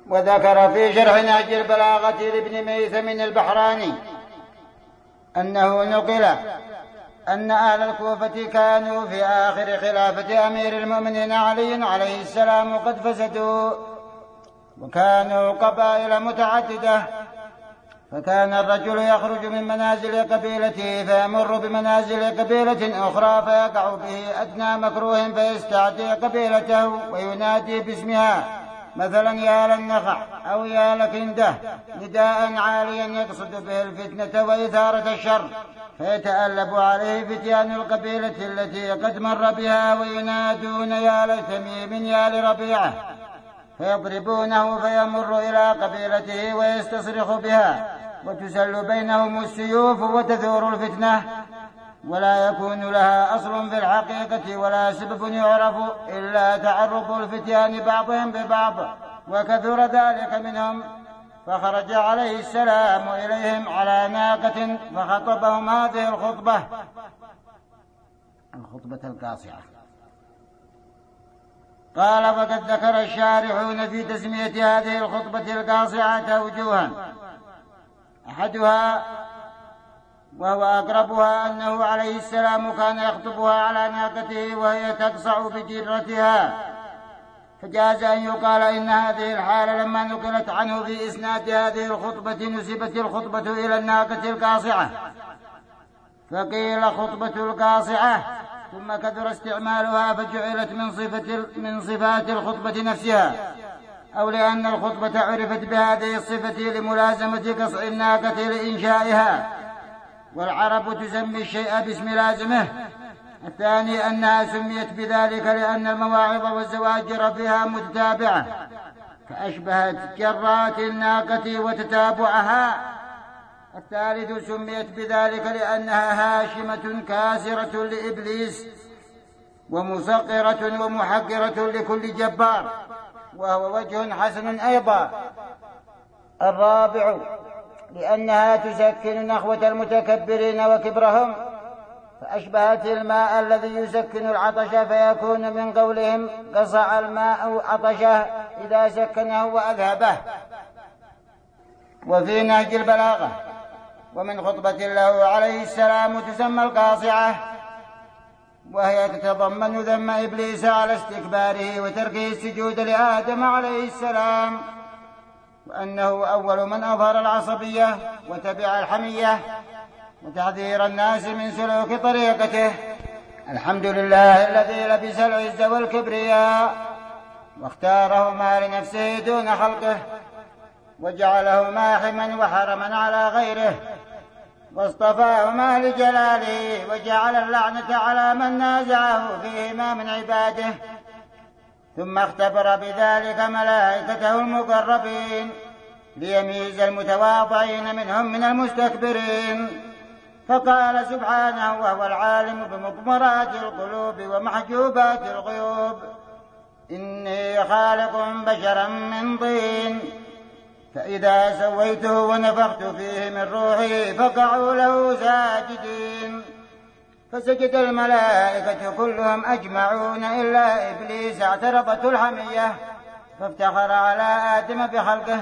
وذكر في شرح نهج البلاغة لابن ميثم البحراني أنه نقل أن أهل الكوفة كانوا في آخر خلافة أمير المؤمنين علي عليه السلام قد فسدوا، وكانوا قبائل متعددة، فكان الرجل يخرج من منازل قبيلته فيمر بمنازل قبيلة أخرى فيقع به أدنى مكروه فيستعدي قبيلته وينادي باسمها، مثلا يا للنخع أو يا لكنده، نداء عاليا يقصد به الفتنة وإثارة الشر، فيتألب عليه فتيان القبيلة التي قد مر بها وينادون يا لتميم يا لربيعة، فيضربونه فيمر إلى قبيلته ويستصرخ بها، وتسل بينهم السيوف وتثور الفتنة، ولا يكون لها أصل في الحقيقة ولا سبب يعرف إلا تعرض الفتيان بعضهم ببعض، وكثر ذلك منهم. فخرج عليه السلام إليهم على ناقة فخطبهم هذه الخطبة القاصعة. قال: وقد ذكر الشارحون في تسمية هذه الخطبة القاصعة وجوها، أحدها وهو أقربها أنه عليه السلام كان يخطبها على ناقته وهي تقصع بجرتها، فجاز أن يقال إن هذه الحالة لما نقلت عنه في إسناد هذه الخطبة نسبت الخطبة إلى الناقة القاصعة، فقيل خطبة القاصعة، ثم كثر استعمالها فجعلت من صفات الخطبة نفسها، أو لأن الخطبة عرفت بهذه الصفة لملازمة قصع الناقة لإنشائها، والعرب تسمي الشيء باسم لازمه. الثاني أنها سميت بذلك لأن المواعظ والزواجر فيها متتابعة، فأشبهت جرات الناقة وتتابعها. الثالث سميت بذلك لأنها هاشمة كاسرة لإبليس ومصغرة ومحقرة لكل جبار، وهو وجه حسن أيضا. الرابع لأنها تسكن نخوة المتكبرين وكبرهم، فأشبهت الماء الذي يسكن العطش، فيكون من قولهم قصع الماء عطشه إذا سكنه وأذهبه. وفي نهج البلاغة: ومن خطبة له عليه السلام تسمى القاصعة، وهي تتضمن ذم إبليس على استكباره وتركه السجود لآدم عليه السلام، وأنه أول من أظهر العصبية وتبع الحمية، وتحذير الناس من سلوك طريقته. الحمد لله الذي لبس العز والكبرياء واختارهما لنفسه دون خلقه، وجعلهما حما وحرما على غيره، واصطفاهما لجلاله، وجعل اللعنة على من نازعه فيهما من عباده، ثم اختبر بذلك ملائكته المقربين ليميز المتواضعين منهم من المستكبرين. فقال سبحانه وهو العالم بمضمرات القلوب ومحجوبات الغيوب: إني خالق بشرا من طين، فإذا سويته ونفخت فيه من روحي فقعوا له ساجدين. فسجد الملائكة كلهم أجمعون إلا إبليس اعترضته الحمية، فافتخر على آدم بخلقه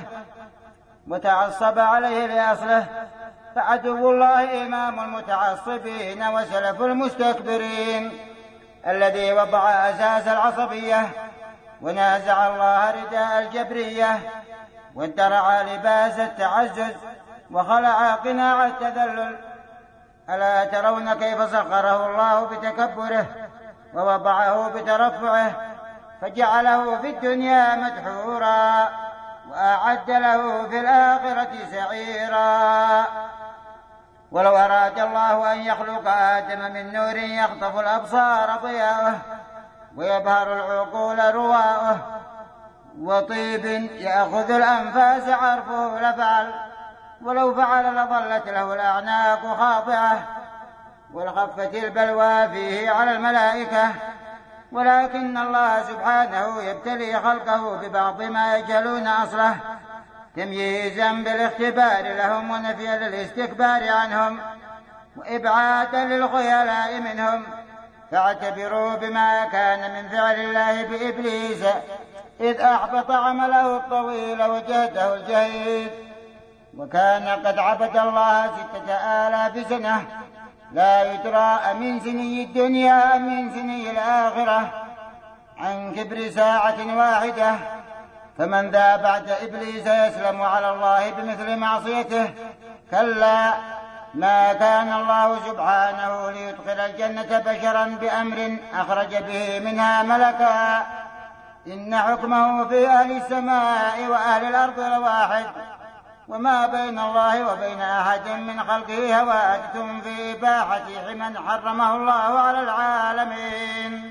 وتعصب عليه لأصله، فعدو الله إمام المتعصبين وسلف المستكبرين، الذي وضع أساس العصبية ونازع الله رداء الجبرية، وادرع لباس التعزز، وخلع قناع التذلل. ألا ترون كيف سخره الله بتكبره ووضعه بترفعه، فجعله في الدنيا مدحورا وأعد له في الآخرة سعيرا. ولو أراد الله أن يخلق آدم من نور يخطف الأبصار ضياءه ويبهر العقول رواءه، وطيب يأخذ الأنفاس عرفه لفعل، ولو فعل لظلت له الأعناق خاضعة، ولخفت البلوى فيه على الملائكة. ولكن الله سبحانه يبتلي خلقه ببعض ما يجهلون أصله، تمييزا بالاختبار لهم ونفيا للاستكبار عنهم وإبعادا للخيلاء منهم. فاعتبروا بما كان من فعل الله بإبليس إذ أحبط عمله الطويل وجهده الجهيد، وكان قد عبد الله 6000 سنة لا يدرى أمن سني الدنيا أم من سني الآخرة عن كبر ساعة واحدة. فمن ذا بعد إبليس يسلم على الله بمثل معصيته؟ كلا، ما كان الله سبحانه ليدخل الجنة بشرا بأمر أخرج به منها ملكا، إن حكمه في أهل السماء وأهل الأرض لواحد، وما بين الله وبين أحد من خلقه هوادث في إباحة حما حرمه الله على العالمين.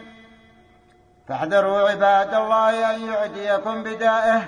فاحذروا عباد الله أن يعديكم بدائه،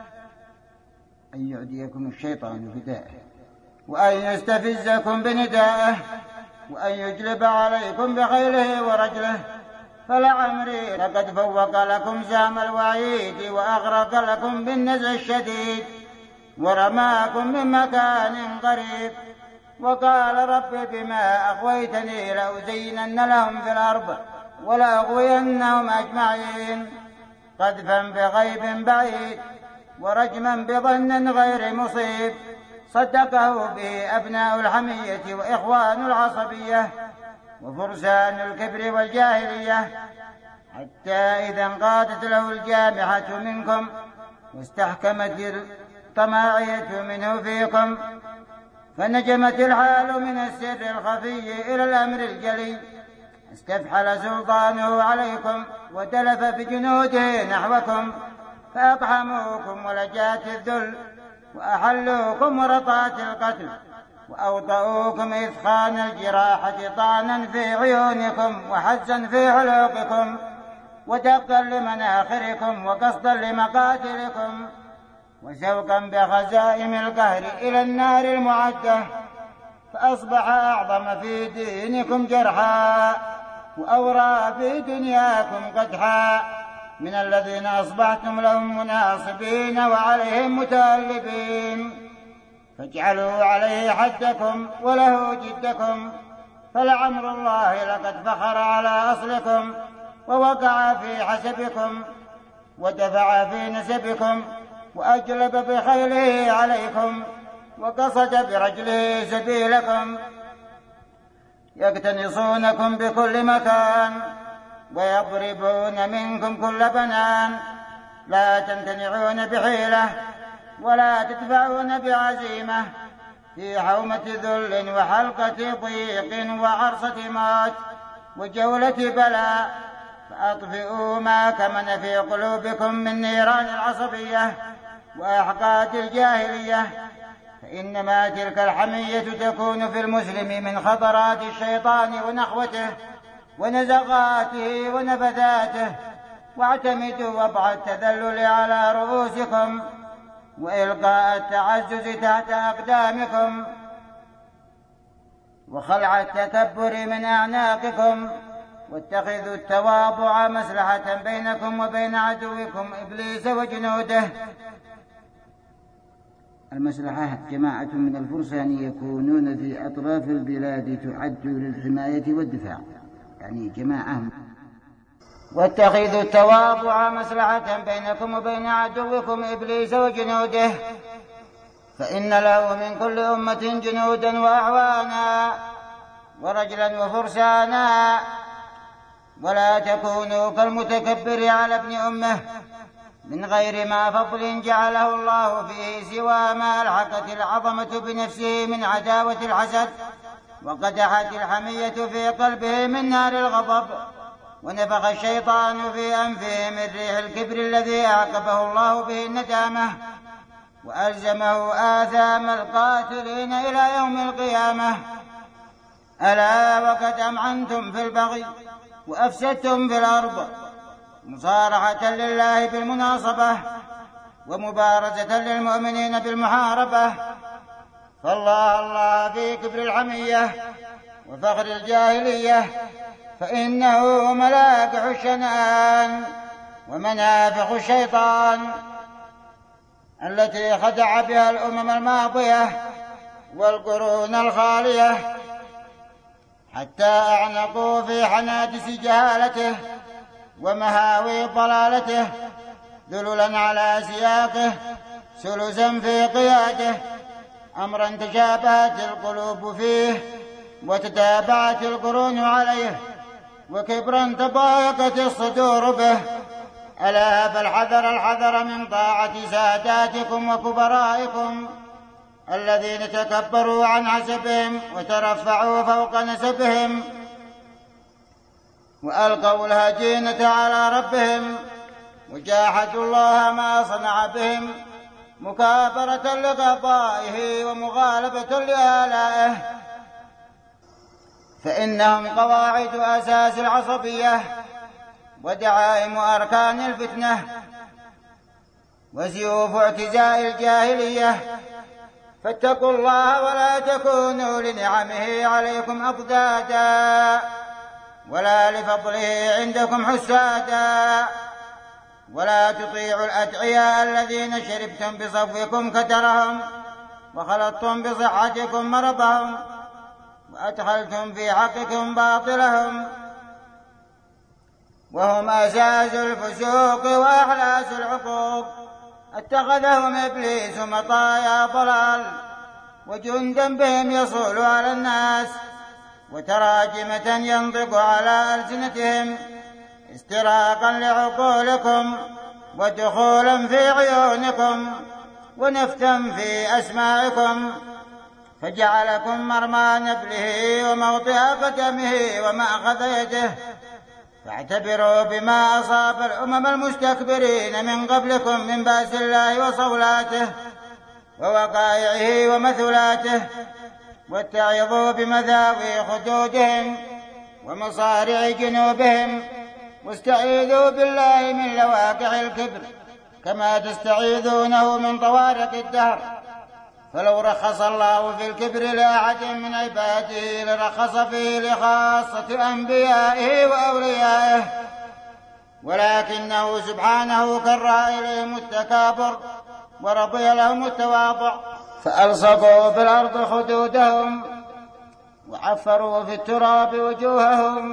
أن يعديكم الشيطان بدائه، وأن يستفزكم بندائه، وأن يجلب عليكم بخيله ورجله. فلعمري لقد فوق لكم سهم الوعيد وأغرق لكم بالنزع الشديد ورماكم من مكان قريب. وقال رب بما أغويتني لأزينن لهم في الأرض ولأغوينهم أجمعين. قذفا بغيب بعيد ورجما بظن غير مصيب، صدقه به أبناء الحمية وإخوان العصبية وفرسان الكبر والجاهلية، حتى إذا انقادت له الجامحة منكم واستحكمت الطماعية منه فيكم، فنجمت الحال من السر الخفي إلى الأمر الجلي، استفحل سلطانه عليكم وتلف بجنوده نحوكم، فأقحموكم ولجات الذل وأحلوكم ورطات القتل، وأوطؤوكم إثخان الجراحة طعنا في عيونكم وحزا في حلوقكم ودقا لمناخركم وقصدا لمقاتلكم وشوقا بخزائم القهر إلى النار المعدة. فأصبح أعظم في دينكم جرحا وأورى في دنياكم قدحا من الذين أصبحتم لهم مناصبين وعليهم متألبين، فاجعلوا عليه حدكم وله جدكم. فلعمر الله لقد فخر على أصلكم ووقع في حسبكم ودفع في نسبكم وأجلب بخيله عليكم وقصد برجله سبيلكم، يقتنصونكم بكل مكان ويضربون منكم كل بنان، لا تمتنعون بحيلة ولا تدفعون بعزيمة، في حومة ذل وحلقة ضيق وعرصة موت وجولة بلاء. فأطفئوا ما كمن في قلوبكم من نيران العصبية وأحقاد الجاهلية، فإنما تلك الحمية تكون في المسلم من خطرات الشيطان ونخوته ونزغاته ونفثاته. واعتمدوا وضع التذلل على رؤوسكم وإلقاء التعزز تحت أقدامكم وخلع التكبر من أعناقكم، واتخذوا التواضع مصلحة بينكم وبين عدوكم إبليس وجنوده. المصلحة جماعة من الفرسان يكونون في أطراف البلاد تعد للحماية والدفاع، يعني جماعة. واتخذوا التواضع مصلحة بينكم وبين عدوكم إبليس وجنوده، فإن له من كل أمة جنودا وأعوانا ورجلا وفرسانا، ولا تكونوا كالمتكبر على ابن أمه من غير ما فضل جعله الله فيه سوى ما ألحقت العظمة بنفسه من عداوة الحسد وقدحت الحمية في قلبه من نار الغضب، ونفخ الشيطان في أنفه من ريح الكبر الذي أعقبه الله به الندامة وألزمه آثام القاتلين إلى يوم القيامة. ألا وقد أمعنتم في البغي وأفسدتم في الأرض مصارعة لله بالمناصبة ومبارزة للمؤمنين بالمحاربة، فالله الله في كبر الحمية وفخر الجاهلية، فإنه ملاكح الشنآن ومنافخ الشيطان التي خدع بها الأمم الماضية والقرون الخالية حتى أعنقوا في حنادس جهالته ومهاوي ضلالته، ذللا على سياقه سلسا في قياده، أمرا تشابهت القلوب فيه وتتابعت القرون عليه، وكبرا تضايقت الصدور به. ألا فالحذر الحذر من طاعة ساداتكم وكبرائكم الذين تكبروا عن حسبهم وترفعوا فوق نسبهم وألقوا الهجينة على ربهم، وجاحدوا الله ما صنع بهم مكابرة لقضائه ومغالبة لآلائه، فإنهم قواعد أساس العصبية ودعائم أركان الفتنة وسيوف اعتزاء الجاهلية. فاتقوا الله ولا تكونوا لنعمه عليكم أضدادا ولا لفضله عندكم حسادا، ولا تطيعوا الأدعياء الذين شربتم بصفوكم كدرهم وخلطتم بصحتكم مرضهم وأدخلتم في حقكم باطلهم، وهم أساس الفسوق وأحلاس العقوق. اتخذهم إبليس مطايا ضلال وجندا بهم يصول على الناس وتراجمة ينطق على ألسنتهم استراقا لعقولكم ودخولا في عيونكم ونفتا في أسماعكم، فجعلكم مرمى نبله وموطئ قدمه ومأخذ يده. فاعتبروا بما أصاب الأمم المستكبرين من قبلكم من بأس الله وصولاته ووقائعه ومثلاته، واتعظوا بمذاوي خدودهم ومصارع جنوبهم، واستعيذوا بالله من لواقع الكبر كما تستعيذونه من طوارق الدهر. فلو رخص الله في الكبر لأحد من عباده لرخص فيه لخاصة أنبيائه وأوليائه، ولكنه سبحانه كره إليهم التكابر ورضي لهم التواضع، فألصقوا بالأرض خدودهم وعفروا في التراب وجوههم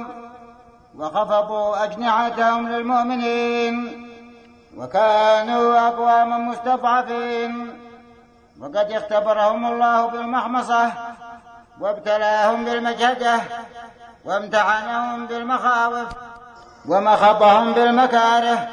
وخفضوا أجنحتهم للمؤمنين، وكانوا أقواما مستضعفين. وقد اختبرهم الله بالمحمصة وابتلاهم بالمجهدة وامتحنهم بالمخاوف ومخضهم بالمكاره.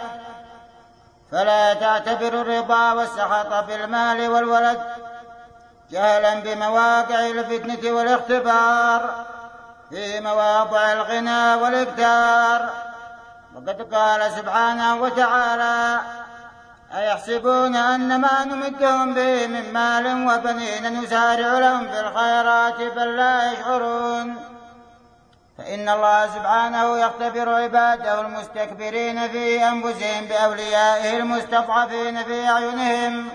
فلا تعتبروا الرضا والسخط بالمال والولد جهلا بمواقع الفتنة والاختبار في مواضع الغنى والإكثار. وقد قال سبحانه وتعالى: أيحسبون أن ما نمدهم به من مال وبنين نسارع لهم في الخيرات بل لا يشعرون. فإن الله سبحانه يختبر عباده المستكبرين في أنفسهم بأوليائه المستضعفين في أعينهم.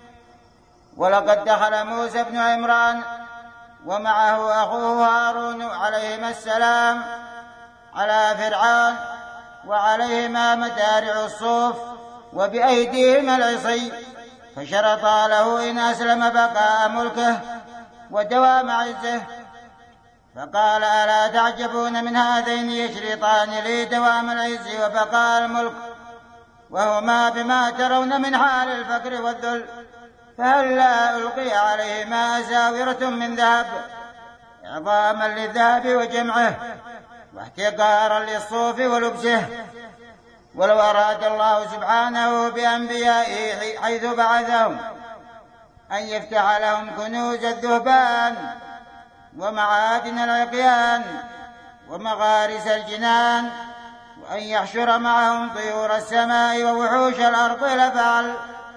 ولقد دخل موسى بن عمران ومعه أخوه هارون عليهما السلام على فرعون وعليهما متارع الصوف وبأيديهما العصي، فشرطا له إن أسلم بقاء ملكه ودوام عزه. فقال: ألا تعجبون من هذين يشرطان لي دوام العز وبقاء الملك، وهما بما ترون من حال الفقر والذل، فهل لا ألقي عليهما أساورة من ذهب إعظاما للذهب وجمعه واحتقارا للصوف ولبسه. ولو أراد الله سبحانه بأنبيائه حيث بعثهم أن يفتح لهم كنوز الذهبان ومعادن العقيان ومغارس الجنان وأن يحشر معهم طيور السماء ووحوش الأرض لفعل،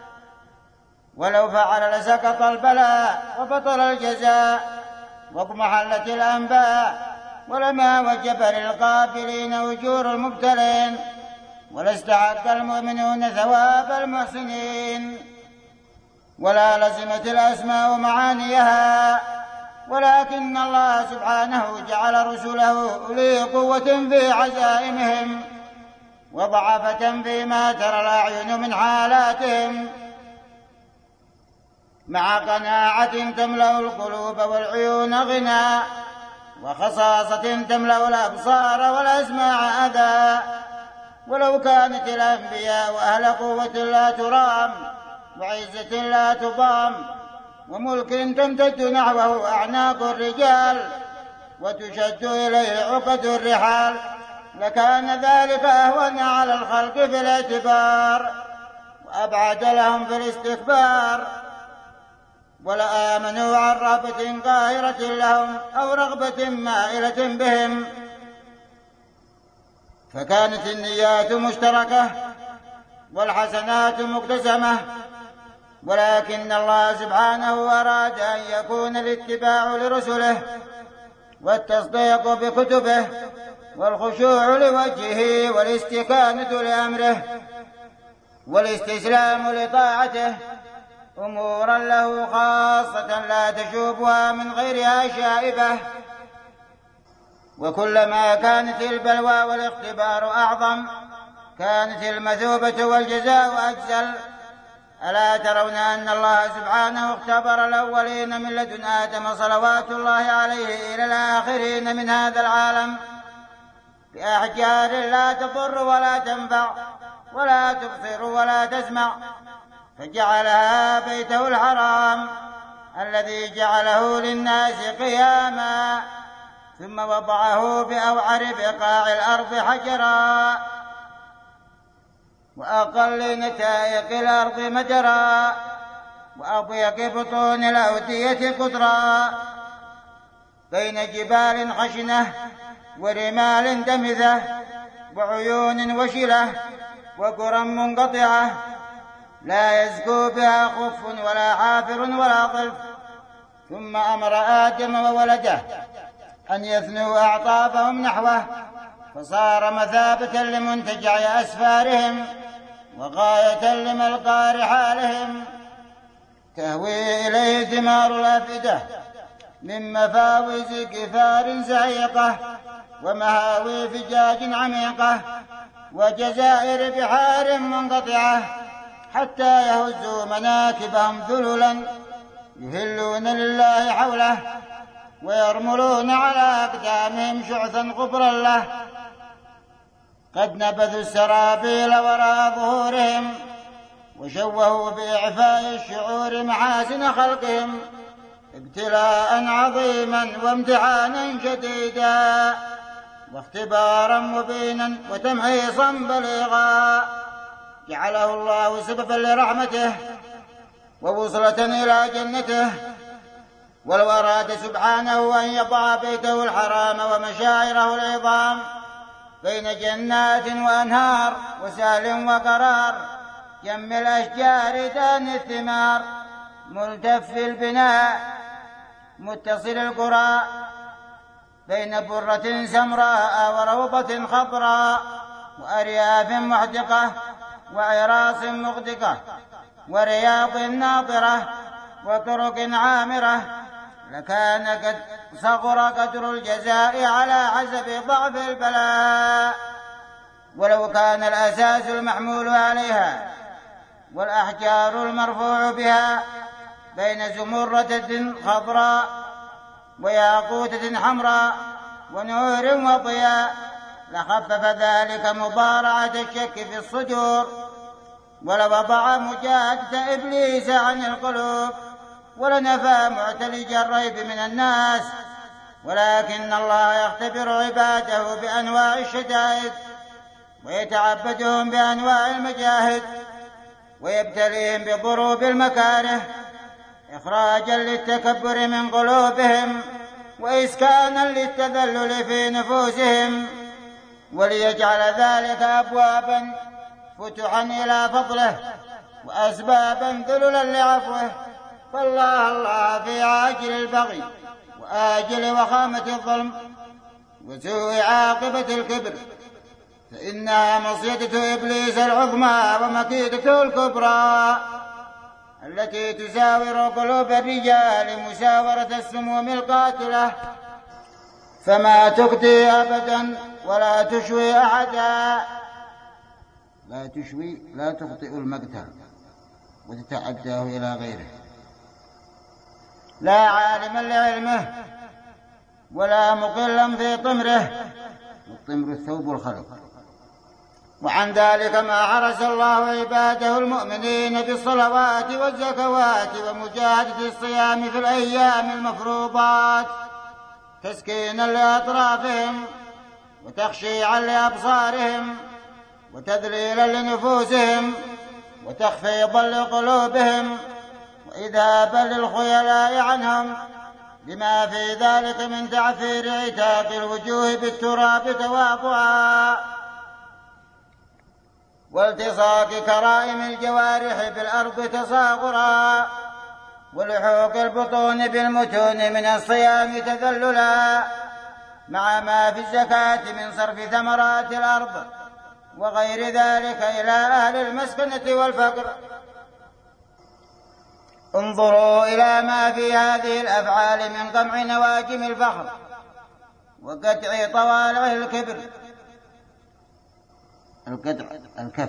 ولو فعل لسقط البلاء وبطل الجزاء واضمحلت الأنباء، ولما وجب للقابلين أجور المبتلين، ولاستحق المؤمنون ثواب المحسنين، ولا لزمت الأسماء معانيها. ولكن الله سبحانه جعل رسله أولي قوة في عزائمهم وضعفة فيما ترى الأعين من حالاتهم، مع قناعة تملأ القلوب والعيون غنى، وخصاصة تملأ الأبصار والأسماع أذى، ولو كانت الأنبياء أهل قوة لا ترام، وعزة لا تضام، وملك تمتد نحوه أعناق الرجال، وتشد إليه عقد الرحال، لكان ذلك أهون على الخلق في الاعتبار، وأبعد لهم في الاستكبار، ولآمنوا عن رهبة قاهرة لهم أو رغبة مائلة بهم. فكانت النيات مشتركة والحسنات مقتسمة، ولكن الله سبحانه أراد أن يكون الاتباع لرسله، والتصديق بكتبه، والخشوع لوجهه، والاستكانة لأمره، والاستسلام لطاعته أمورا له خاصة لا تشوبها من غيرها شائبة. وكلما كانت البلوى والاختبار أعظم كانت المثوبة والجزاء أجزل. ألا ترون أن الله سبحانه اختبر الأولين من لدن آدم صلوات الله عليه إلى الآخرين من هذا العالم بأحجار لا تضر ولا تنفع ولا تبصر ولا تسمع، فجعلها بيته الحرام الذي جعله للناس قياما، ثم وضعه بأوعر بقاع الأرض حجرا، وأقل نتائق الأرض مجرا، وأضيق بطون الأودية قطرا، بين جبال خشنة ورمال دمثة وعيون وشلة وقرى منقطعة لا يزكو بها خف ولا حافر ولا ظلف. ثم أمر آدم وولده أن يثنوا أعطابهم نحوه، فصار مثابة لمنتجع أسفارهم وغاية لملقى رحالهم، تهوي إليه ثمار الأفئدة من مفاوز كفار زعيقة ومهاوي فجاج عميقة وجزائر بحار منقطعة، حتى يهزوا مناكبهم ذللا يهلون لله حوله، ويرملون على أقدامهم شعثا غبرا له، قد نبذوا السرابيل وراء ظهورهم، وشوهوا بإعفاء الشعور محاسن خلقهم، ابتلاء عظيما وامتحانا شديدا واختبارا مبينا وتمحيصا بليغا، جعله الله سببا لرحمته ووصلة إلى جنته. ولو أراد سبحانه أن يضع بيته الحرام ومشاعره العظام بين جنات وأنهار وسهل وقرار جم الأشجار دان الثمار ملتف البناء متصل القرى بين برة سمراء وروضة خضراء وأرياف محدقة وعراس مغدقة ورياض ناظرة وطرق عامرة، لكان قد صغر قدر الجزاء على حسب ضعف البلاء. ولو كان الأساس المحمول عليها والأحجار المرفوع بها بين زمرة خضراء وياقوتة حمراء ونور وضياء لخفف ذلك مضارعة الشك في الصدور، ولوضع مجاهدة إبليس عن القلوب، ولنفى معتلج الريب من الناس. ولكن الله يختبر عباده بأنواع الشدائد ويتعبدهم بأنواع المجاهد، ويبتليهم بضروب المكاره إخراجا للتكبر من قلوبهم وإسكانا للتذلل في نفوسهم، وليجعل ذلك أبوابا فتحا إلى فضله وأسبابا ذللا لعفوه. فالله في عاجل البغي وآجل وخامة الظلم وسوء عاقبة الكبر، فإنها مصيدة إبليس العظمى ومكيدته الكبرى التي تساور قلوب الرجال مساورة السموم القاتلة، فما تقضي أبدا ولا تشوي أحدا. لا تخطئ المقتل وتتعداه إلى غيره، لا عالما لعلمه ولا مقلا في طمره، والطمر الثوب الخلق، وعن ذلك ما حرس الله عباده المؤمنين بالصلوات والزكوات ومجاهدة الصيام في الأيام المفروضات تسكينا لأطرافهم وتخشيعا لأبصارهم وتذليلا لنفوسهم وتخفيضا لقلوبهم وإذهابا للخيلاء عنهم، لما في ذلك من تعفير عتاق الوجوه بالتراب تواضعا والتصاق كرائم الجوارح بالأرض تصاغرا ولحوق البطون بالمتون من الصيام تذللا، مع ما في الزكاة من صرف ثمرات الأرض وغير ذلك إلى أهل المسكنة والفقر. انظروا إلى ما في هذه الأفعال من قمع نواجم الفخر وقطع طوالع الكبر الكف.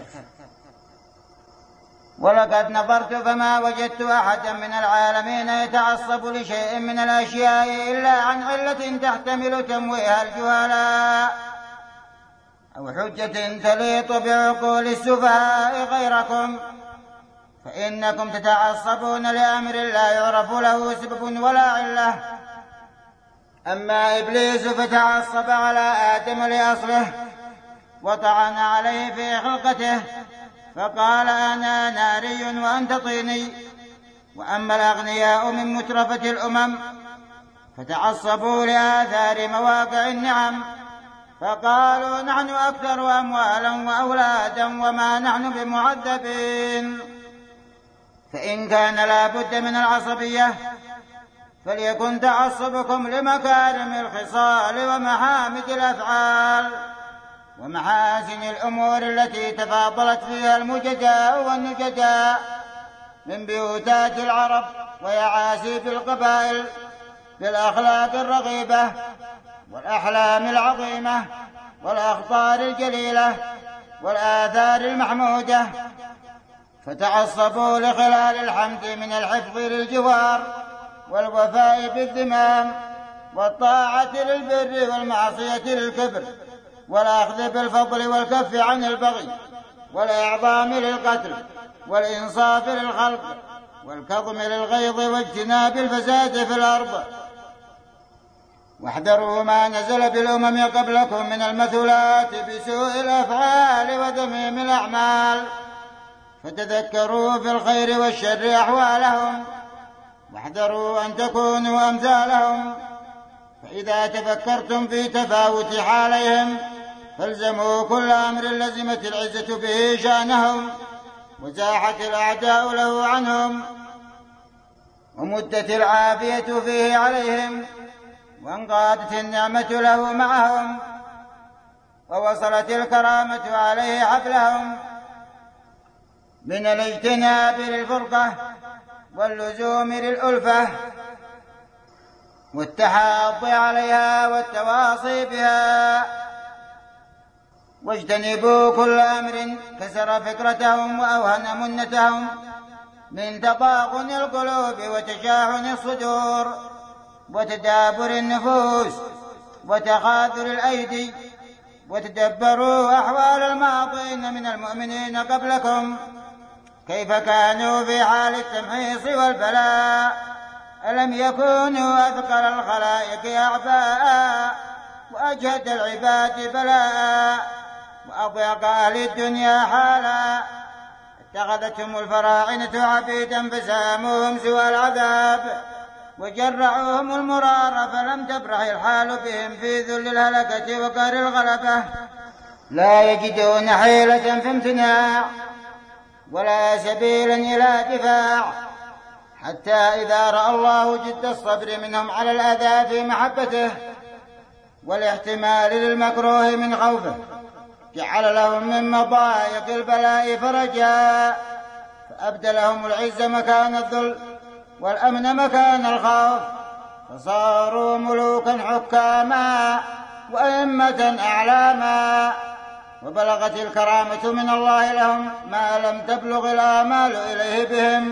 ولقد نظرت فما وجدت أحدا من العالمين يتعصب لشيء من الأشياء إلا عن علة تحتمل تمويه الجهلاء أو حجة تليط بعقول السفهاء غيركم، فإنكم تتعصبون لأمر لا يعرف له سبب ولا علة. أما إبليس فتعصب على آدم لأصله وطعن عليه في خلقته فقال أنا ناري وأنت طيني. وأما الأغنياء من مترفة الأمم فتعصبوا لآثار مواقع النعم فقالوا نحن أكثر أموالا وأولادا وما نحن بمعذبين. فإن كان لا بد من العصبية فليكن تعصبكم لمكارم الخصال ومحامد الأفعال ومحاسن الأمور التي تفاضلت فيها المجداء والنجداء من بيوتات العرب ويعاسيب القبائل بالأخلاق الرغيبة والأحلام العظيمة والأخطار الجليلة والآثار المحمودة، فتعصبوا لخلال الحمد من الحفظ للجوار والوفاء بالذمام والطاعة للبر والمعصية للكبر والأخذ بالفضل والكف عن البغي والإعظام للقتل والإنصاف للخلق والكظم للغيظ واجتناب الفساد في الأرض. واحذروا ما نزل بالأمم قبلكم من المثلات بسوء الأفعال وذميم الأعمال، فتذكروا في الخير والشر أحوالهم واحذروا أن تكونوا أمثالهم. فإذا تفكرتم في تفاوت حاليهم فالزموا كل أمر لزمت العزة به شأنهم وزاحت الأعداء له عنهم ومدت العافية فيه عليهم وانقادت النعمة له معهم ووصلت الكرامة عليه حبلهم، من الاجتناب للفرقة واللزوم للألفة والتحاض عليها والتواصي بها. واجتنبوا كل أمر كسر فكرتهم وأوهن منتهم من تطاغن القلوب وتشاحن الصدور وتدابر النفوس وتخاذل الأيدي، وتدبروا أحوال الماضين من المؤمنين قبلكم كيف كانوا في حال التمحيص والبلاء، ألم يكونوا أثقل الخلائق أعباء وأجهد العباد بلاء وأضيق أهل الدنيا حالا، اتخذتهم الفراعنة عبيدا فساموهم سوى العذاب وجرعوهم المرار فلم تبرح الحال بهم في ذل الهلكة وقهر الغلبة، لا يجدون حيلة في امتناع ولا سبيلا إلى دفاع، حتى إذا رأى الله جد الصبر منهم على الأذى في محبته والاحتمال للمكروه من خوفه جعل لهم من مضايق البلاء فرجا، فأبدلهم العز مكان الذل والأمن مكان الخوف، فصاروا ملوكا حكاما وأئمة أعلاما، وبلغت الكرامة من الله لهم ما لم تبلغ الآمال إليه بهم.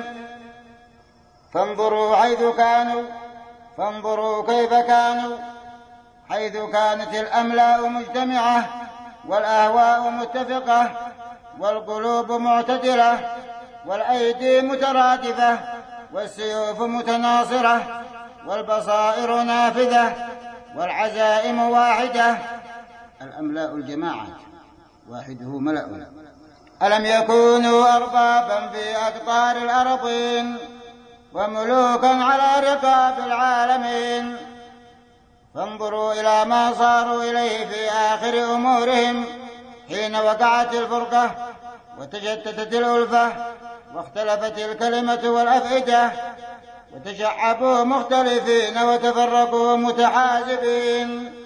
فانظروا كيف كانوا حيث كانت الأملاء مجتمعة والأهواء متفقة، والقلوب معتدلة، والأيدي مترادفة، والسيوف متناصرة، والبصائر نافذة، والعزائم واحدة. الأملاء الجماعة، واحده ملأ. ألم يكونوا أربابا في أقطار الأرضين وملوكا على رقاب العالمين، فانظروا إلى ما صاروا إليه في آخر أمورهم حين وقعت الفرقة وتشتتت الألفة واختلفت الكلمة والأفئدة، وتشعبوا مختلفين وتفرقوا متحازبين.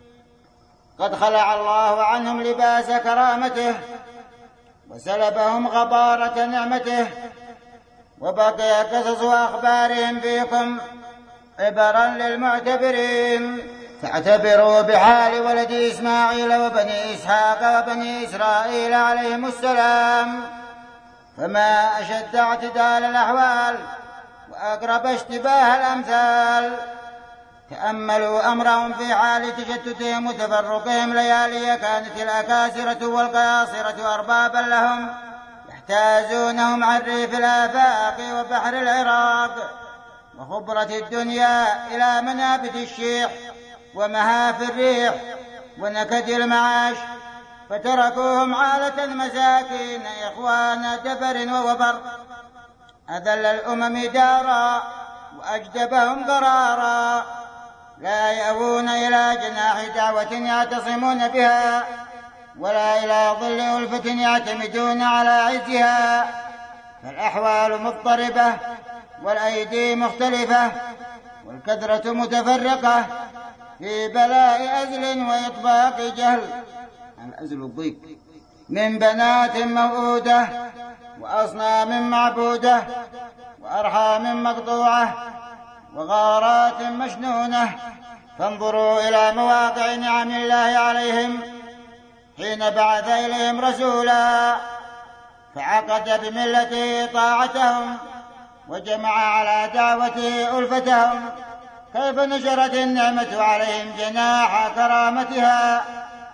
قد خلع الله عنهم لباس كرامته وسلبهم غبارة نعمته، وبقي قصص أخبارهم فيكم عبرا للمعتبرين. فاعتبروا بحال ولد إسماعيل وبني إسحاق وبني إسرائيل عليهم السلام، فما أشد اعتدال الأحوال وأقرب اشتباه الأمثال. تأملوا أمرهم في حال تشتتهم وتفرقهم ليالي، كانت الأكاسرة والقياصرة أربابا لهم يحتازونهم عن ريف الآفاق وبحر العراق وخبرة الدنيا إلى منابت الشيح ومهاف الريح ونكد المعاش، فتركوهم عالة مساكين إخوان دبر ووبر. أذل الأمم دارا وأجدبهم قرارا، لا يأوون إلى جناح دعوة يعتصمون بها، ولا إلى ظل ألفة يعتمدون على عزها. فالأحوال مضطربة، والأيدي مختلفة، والكثرة متفرقة في بلاء أزل وإطباق جهل. الأزل الضيق، من بنات موؤودة وأصنام معبودة وأرحام مقطوعة وغارات مشنونة. فانظروا إلى مواقع نعم الله عليهم حين بعث إليهم رسولا فعقد بملته طاعتهم وجمع على دعوته ألفتهم، كيف نشرت النعمة عليهم جناح كرامتها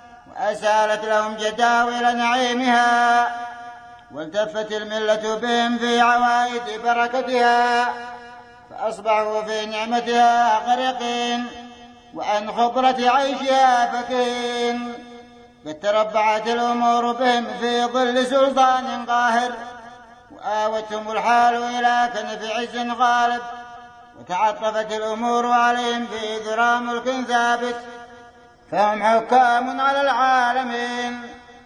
وأسالت لهم جداول نعيمها، والتفت الملة بهم في عوائد بركتها، فأصبحوا في نعمتها غرقين وعن خبرة عيشها فكين. قد تربعت الأمور بهم في ظل سلطان قاهر، وآوتهم الحال إلى كنف عز غالب، وتعطفت الأمور عليهم في ذرى ملك ثابت، فهم حكام على العالمين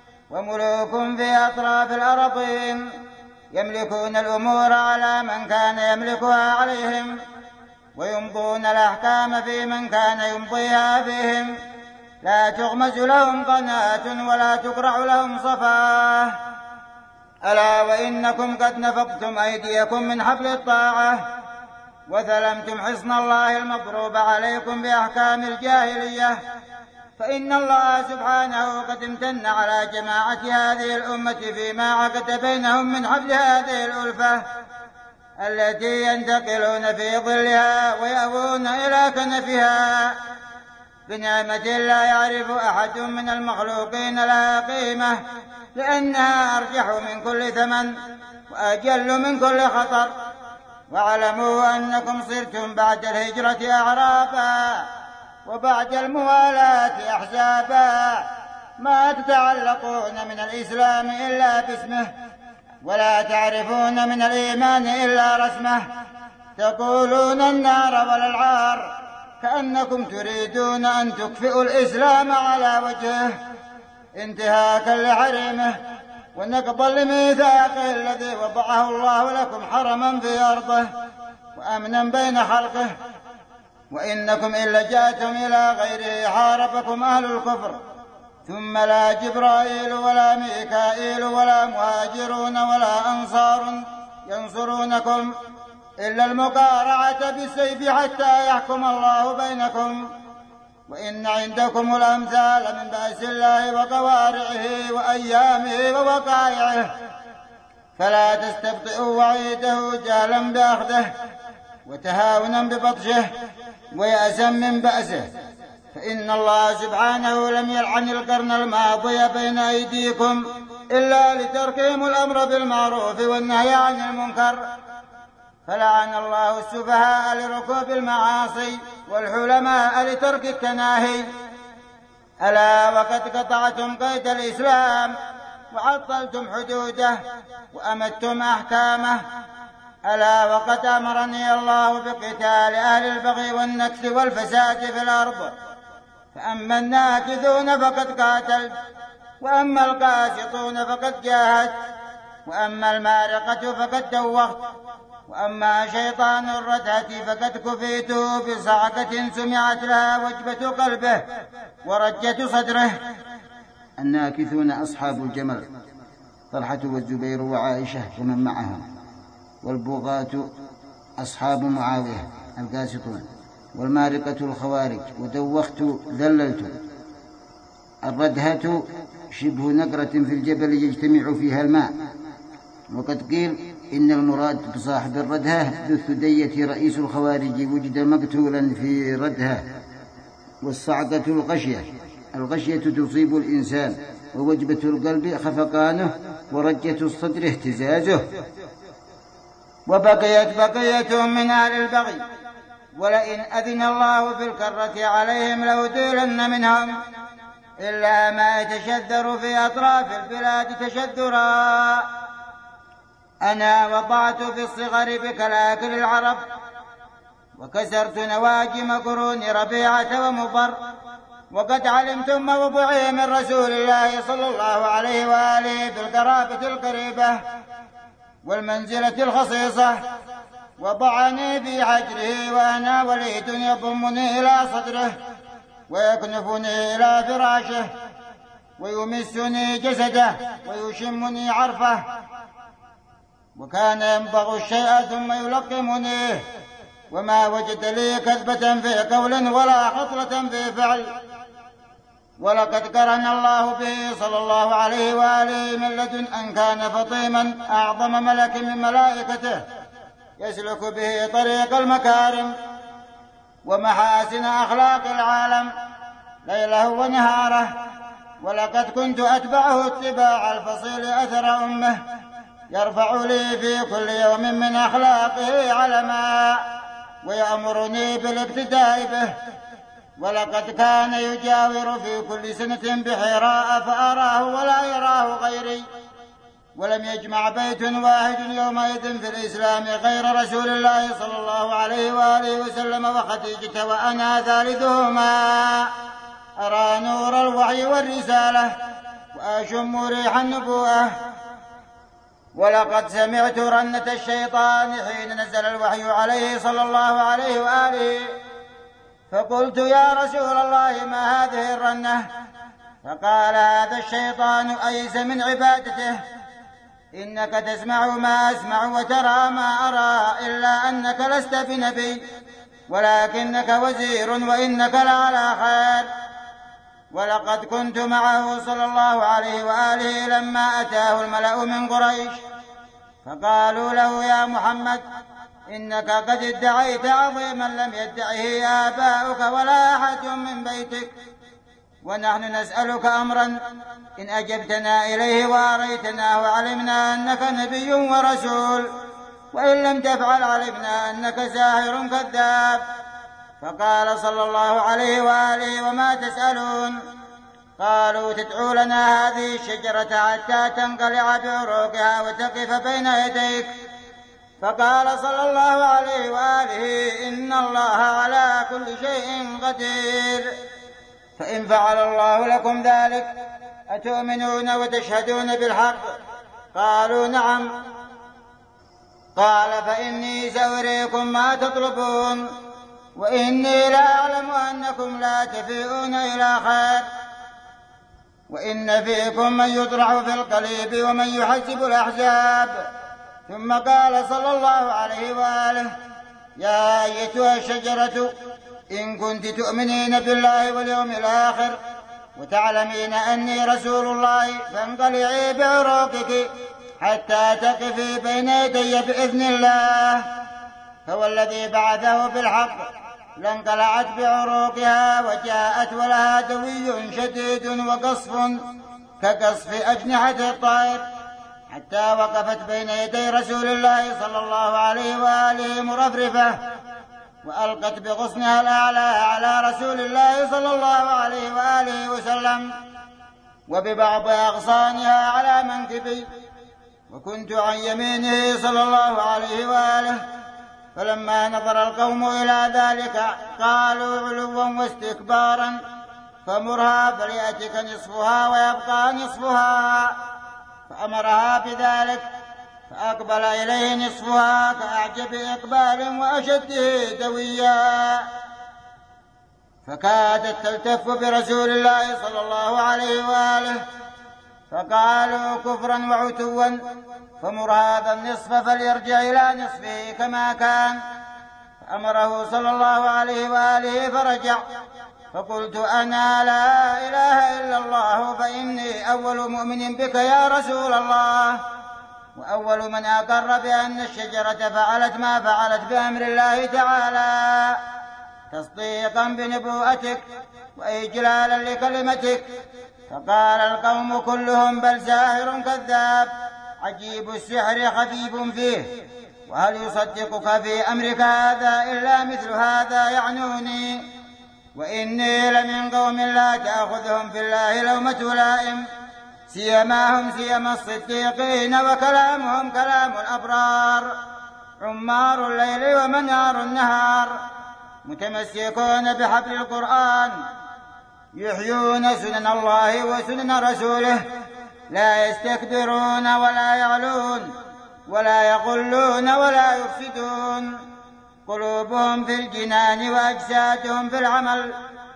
وملوك في أطراف الأرضين، يملكون الأمور على من كان يملكها عليهم، ويمضون الأحكام في من كان يمضيها فيهم، لا تغمز لهم قناة ولا تقرع لهم صفاه. ألا وإنكم قد نفضتم أيديكم من حبل الطاعة وثلمتم حصن الله المضروب عليكم بأحكام الجاهلية، فإن الله سبحانه قد امتن على جماعة هذه الأمة فيما عقد بينهم من حبل هذه الألفة التي ينتقلون في ظلها ويأوون إلى كنفها بنعمة لا يعرف أحد من المخلوقين لها قيمة، لأنها أرجح من كل ثمن وأجل من كل خطر. واعلموا أنكم صرتم بعد الهجرة أعرابا وبعد الموالاة أحزابا، ما تتعلقون من الإسلام إلا باسمه، ولا تعرفون من الإيمان إلا رسمه، تقولون النار ولا العار، كأنكم تريدون أن تكفئوا الإسلام على وجهه انتهاكا لحريمه ونقضا لميثاقه الذي وضعه الله لكم حرما في أرضه وأمنا بين خلقه. وإنكم إن لجأتم إلى غيره حاربكم أهل الكفر، ثم لا جبرائيل ولا ميكائيل ولا مهاجرون ولا أنصار ينصرونكم إلا المقارعة بالسيف حتى يحكم الله بينكم. وإن عندكم الأمثال من بأس الله وقوارعه وأيامه ووقائعه، فلا تستبطئوا وعيده جهلا بأخذه وتهاونا ببطشه ويأسا من بأسه، فإن الله سبحانه لم يلعن القرن الماضي بين أيديكم إلا لتركهم الأمر بالمعروف والنهي عن المنكر، فلعن الله السفهاء لركوب المعاصي والحلماء لترك التناهي. ألا وقد قطعتم قيد الإسلام وعطلتم حدوده وأمدتم أحكامه. ألا وقد أمرني الله بقتال أهل البغي والنكث والفساد في الأرض، فأما الناكثون فقد قاتلت، وأما القاسطون فقد جاهدت، وأما المارقة فقد دوخت، وأما شيطان الردهة فقد كفيته بصعقة سمعت لها وجبة قلبه ورجة صدره. الناكثون أصحاب الجمل طلحة والزبير وعائشة ومن معهم، والبغاة أصحاب معاوية القاسطون، والمارقة الخوارج، ودوخت ذللت. الردهة شبه نقرة في الجبل يجتمع فيها الماء، وقد قيل إن المراد بصاحب الردهة ذو الثدية رئيس الخوارج وجد مقتولا في ردهة. والصعقة الغشية تصيب الإنسان، ووجبة القلب خفقانه، ورجة الصدر اهتزازه. وبقيت بقية من أهل البغي، ولئن أذن الله في الكرة عليهم لأزيلن منهم، إلا ما يتشذر في أطراف البلاد تشذرا. أنا وضعت في الصغر بكلاكل العرب، وكسرت نواجم قرون ربيعة ومضر، وقد علمتم موضعي من رسول الله صلى الله عليه وآله بالقرابة القريبة والمنزلة الخصيصة. وضعني في حجره وأنا وليد يضمني إلى صدره ويكنفني إلى فراشه ويمسني جسده ويشمني عرفه، وكان يمضغ الشيء ثم يلقمني، وما وجد لي كذبة في قول ولا خطلة في فعل. ولقد قرن الله به صلى الله عليه وآله من لدن أن كان فطيما أعظم ملك من ملائكته يسلك به طريق المكارم ومحاسن أخلاق العالم ليله ونهاره. ولقد كنت أتبعه اتباع الفصيل أثر أمه، يرفع لي في كل يوم من أخلاقه علما ويأمرني بالابتداء به. ولقد كان يجاور في كل سنة بحراء فأراه ولا يراه غيري، ولم يجمع بيت واحد يومئذ في الإسلام غير رسول الله صلى الله عليه وآله وسلم وخديجة وأنا ثالثهما، أرى نور الوحي والرسالة وأشم ريح النبوءة. ولقد سمعت رنة الشيطان حين نزل الوحي عليه صلى الله عليه وآله، فقلت يا رسول الله ما هذه الرنة؟ فقال هذا الشيطان أيس من عبادته، إنك تسمع ما أسمع وترى ما أرى، إلا أنك لست بنبي ولكنك وزير وإنك لعلى خير. ولقد كنت معه صلى الله عليه وآله لما أتاه الملأ من قريش فقالوا له يا محمد إنك قد ادعيت عظيما لم يدعه آباؤك ولا أحد من بيتك، ونحن نسألك أمرا إن أجبتنا إليه وأريتنا وعلمنا أنك نبي ورسول، وإن لم تفعل علمنا أنك ساحر كذاب. فقال صلى الله عليه وآله وما تسألون؟ قالوا تدعو لنا هذه الشجرة حتى تنقلع بعروقها وتقف بين يديك. فقال صلى الله عليه وآله إن الله على كل شيء قدير، فإن فعل الله لكم ذلك أتؤمنون وتشهدون بالحق؟ قالوا نعم. قال فإني سأريكم ما تطلبون، وإني لا أعلم أنكم لا تفيئون إلى خير، وإن فيكم من يطرح في القليب ومن يحسب الأحزاب. ثم قال صلى الله عليه وآله يا أيتها الشجرة إن كنت تؤمنين بالله واليوم الآخر وتعلمين أني رسول الله فانقلعي بعروقك حتى تقفي بين يدي بإذن الله. فوالذي بعثه بالحق لانقلعت بعروقها وجاءت ولها دوي شديد وقصف كقصف أجنحة الطائر، حتى وقفت بين يدي رسول الله صلى الله عليه وآله مرفرفة، وألقت بغصنها الأعلى على رسول الله صلى الله عليه وآله وسلم، وببعض أغصانها على منكبي، وكنت عن يمينه صلى الله عليه وآله. فلما نظر القوم إلى ذلك قالوا علوا واستكبارا: فمرها فليأتك نصفها ويبقى نصفها. فأمرها بذلك، فأقبل إليه نصفها كأعجب إقبال وأشده دويا، فكادت تلتف برسول الله صلى الله عليه وآله، فقالوا: كفرا وعتوا، فمر هذا النصف فليرجع إلى نصفه كما كان. فأمره صلى الله عليه وآله فرجع. فقلت: أنا لا إله إلا الله، فإني أول مؤمن بك يا رسول الله، وأول من أقر بأن الشجرة فعلت ما فعلت بأمر الله تعالى، تصديقا بنبوءتك وإجلالا لكلمتك. فقال القوم كلهم: بل ساحر كذاب، عجيب السحر خفيف فيه، وهل يصدقك في أمرك هذا إلا مثل هذا يعنوني، وإني لمن قوم لا تأخذهم في الله لومة لائم، سيماهم سيما الصديقين وكلامهم كلام الأبرار، عمار الليل ومنار النهار، متمسكون بحبل القرآن، يحيون سنن الله وسنن رسوله، لا يستكبرون ولا يعلون ولا يغلون ولا يفسدون، قلوبهم في الجنان وأجسادهم في العمل.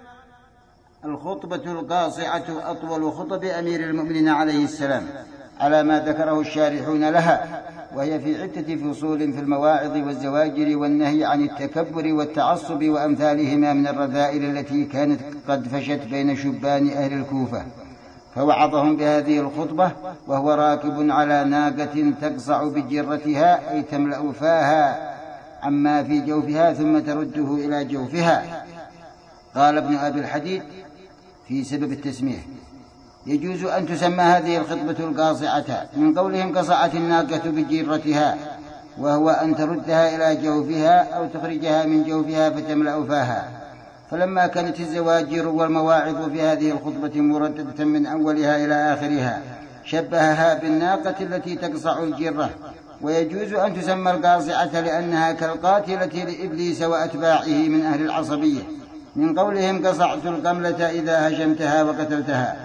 الخطبة القاصعة أطول خطب أمير المؤمنين عليه السلام على ما ذكره الشارحون لها، وهي في عدة فصول في المواعظ والزواجر والنهي عن التكبر والتعصب وأمثالهما من الرذائل التي كانت قد فشت بين شبان أهل الكوفة. فوعظهم بهذه الخطبة وهو راكب على ناقة تقصع بجرتها، أي تملأ فاها عما في جوفها ثم ترده إلى جوفها. قال ابن أبي الحديد في سبب التسمية: يجوز أن تسمى هذه الخطبة القاصعة من قولهم قصعت الناقة بجرتها، وهو أن تردها إلى جوفها أو تخرجها من جوفها فتملأ فاها. فلما كانت الزواجر والمواعظ في هذه الخطبة مرددة من أولها إلى آخرها، شبهها بالناقة التي تقصع الجرة. ويجوز أن تسمى القاصعة لأنها كالقاتلة لإبليس وأتباعه من أهل العصبية، من قولهم قصعت القملة إذا هجمتها وقتلتها.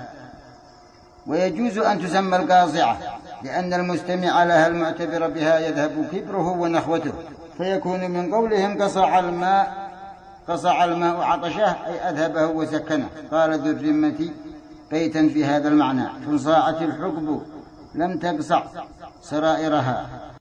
ويجوز أن تسمى القاصعة لأن المستمع لها المعتبر بها يذهب كبره ونخوته، فيكون من قولهم قصع الماء عطشه، أي أذهبه وسكنه. قال ذو الرمة بيتا في هذا المعنى: تنصاعت الحقب لم تقصع سرائرها.